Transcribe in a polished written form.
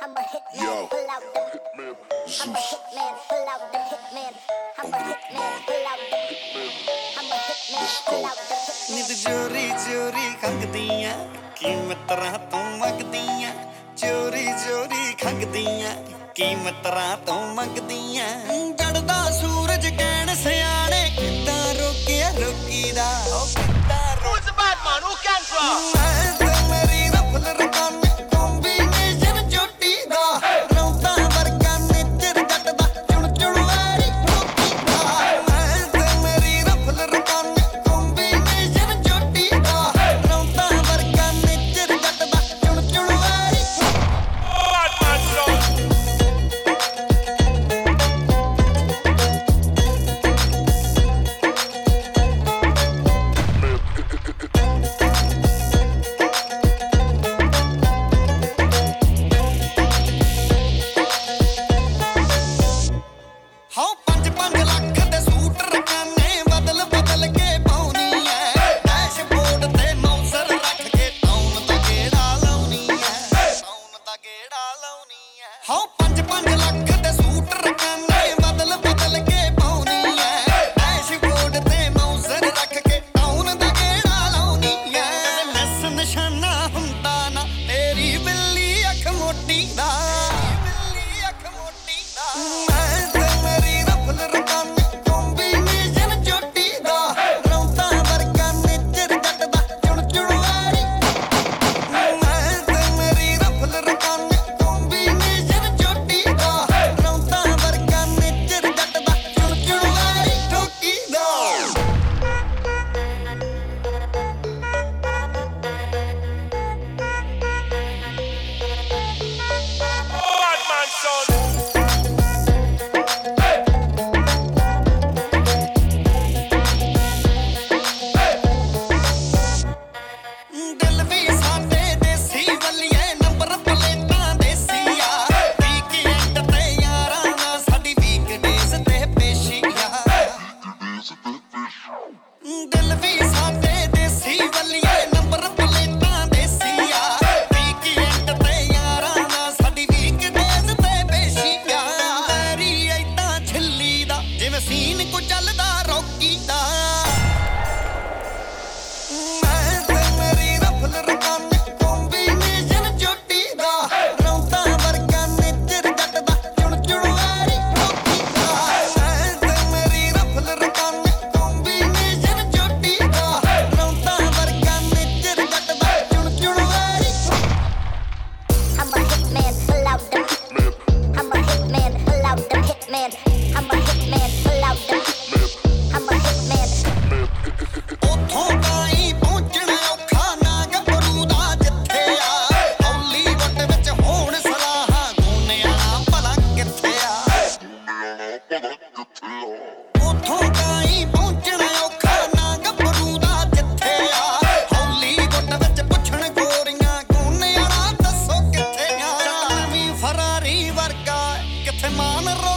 I'm a hitman, pull out the hitman. I'm a hitman, pull out the hitman. I'm a hitman, pull out the hitman. I'm a hitman, pull out the hitman. नींद चोरी चोरी खंगदियां कीमत राह तो मंगदियां चोरी चोरी खंगदियां कीमत राह तो मंगदियां जड़दा सूरज कहण सियाणे किदां रोकिया रोकीदा Who's the bad man? Who can draw? मेरी रफल रकाने कॉम्बिनेशन चोटी दा रौता वर्गा नेचर जटदा चुण चुण वारी ठोकीदा मेरी रफल रकाने कॉम्बिनेशन चोटी दा रौता वर्गा नेचर जटदा चुण चुण वारी Bad man, son. हाँ 5-5 ਲੱਖ ਦੇ ਸੂਟ ਰਕਾਨੇ ਬਦਲ ਬਦਲ ਕੇ ਪਾਉਣੀ ਐ ਡੈਸ਼ਬੋਰਡ ਤੇ ਮੌਸਰ ਰੱਖ ਕੇ ਟਾਊਨ ਦਾ ਗੇੜਾ ਲਾਉਣੀ ਐ हाँ 5-5 ਲੱਖ ਦੇ ਸੂਟ ਰਕਾਨੇ ਬਦਲ ਬਦਲ ਕੇ ਪਾਉਣੀ ਐ ਡੈਸ਼ਬੋਰਡ ਤੇ ਮੌਸਰ ਰੱਖ ਕੇ ਟਾਊਨ ਦਾ ਗੇੜਾ ਲਾਉਣੀ ਐ ਨਸ ਨਿਸ਼ਾਨਾ ਹੁੰਦਾ ਨਾ ਤੇਰੀ ਬਿੱਲੀ ਅੱਖ ਮੋਟੀ ਦਾ ਮੈਂ ਤੇ ਮੇਰੀ ਰਫਲ ਰਕਾਨੇ ਕੌਂਬੀਨੇਸ਼ਨ ਚੋਟੀ ਦਾ ਰੌਤਾ ਵਰਗਾ ਨੇਚਰ ਜਟਦਾ ਚੁਣ ਚੁਣ ਵਾਰੀ ਮੈਂ ਤੇ ਮੇਰੀ ਰਫਲ ਰਕਾਨੇ ਕੌਂਬੀਨੇਸ਼ਨ ਚੋਟੀ ਦਾ ਰੌਤਾ ਵਰਗਾ ਨੇਚਰ ਜਟਦਾ ਚੁਣ ਚੁਣ ਵਾਰੀ ਠੋਕੀ ਦਾ Bad man, son. ਦਿਲ ਵੀ ਸਾਡੇ ਦੇਸੀ ਵੱਲੀਏ ਨੰਬਰ ਪਲੇਟਾਂ ਦੇਸੀ ਆ ਵੀਕਐਂਡ ਤੇ ਯਾਰਾਂ ਨਾਲ ਸਾਡੀ ਵੀਕਡੇਜ਼ ਤੇ ਪੇਸ਼ੀ ਆ ਦਿਲ ਵੀ ਸਾਡੇ ਦੇਸੀ ਵੱਲੀਏ ਨੰਬਰ ਪਲੇਟਾਂ ਦੇਸੀ ਆ ਵੀਕਐਂਡ ਤੇ ਯਾਰਾਂ ਨਾਲ ਸਾਡੀ ਵੀਕਡੇਜ਼ ਤੇ ਪੇਸ਼ੀ ਆ ਤੇਰੀ ਐਦਾਂ ਛਿੱਲੀ ਦਾ ਜਿਵੇਂ ਸੀਨ ਕੋ ਚੱਲਦਾ ਰੌਕੀ ਦਾ ਮੈਂ ਤੇ ਮੇਰੀ ਰਫਲ ਰਕਾਨੇ ਕੌਂਬੀਨੇਸ਼ਨ ਚੋਟੀ ਦਾ ਰੌਤਾ ਵਰਗਾ ਨੇਚਰ ਜਟਦਾ ਚੁਣ ਚੁਣ ਵਾਰੀ ਠੋਕੀ ਦਾ ਮੈਂ ਤੇ ਮੇਰੀ ਰਫਲ ਰਕਾਨੇ ਕੌਂਬੀਨੇਸ਼ਨ ਚੋਟੀ ਦਾ ਰੌਤਾ ਵਰਗਾ ਨੇਚਰ ਜਟਦਾ ਚੁਣ ਚੁਣ ਵਾਰੀ I'm a hitman, pull out the hitman. I'm a hitman, pull out the hitman. I'm a hitman, pull out the hitman. I'm a hitman. ਉਥੋਂ ਤਾਈਂ ਪਹੁੰਚਣਾ ਔਖਾ ਨਾ ਗੱਭਰੂ ਦਾ ਜਿੱਥੇ ਆ ਹਾਲੀਵੁੱਡ ਵਿੱਚ ਹੋਣ ਸਲਾਹਾਂ ਗੂਨਿਆਂ ਭਲਾ ਕਿੱਥੇ ਆ ਉਥੋਂ ਤਾਈਂ ਪਹੁੰਚਣਾ ਔਖਾ ਨਾ ਗੱਭਰੂ ਦਾ ਜਿੱਥੇ ਆ ਹਾਲੀਵੁੱਡ ਵਿੱਚ ਪੁੱਛਣ ਗੋਰੀਆਂ ਗੂਨਿਆਂ ਦੱਸੋ ਕਿੱਥੇ ਆ ਵੀ ਫਰਾਰੀ ਵਰਗਾ ਕਿੱਥੇ ਮਾਨ ਰੋ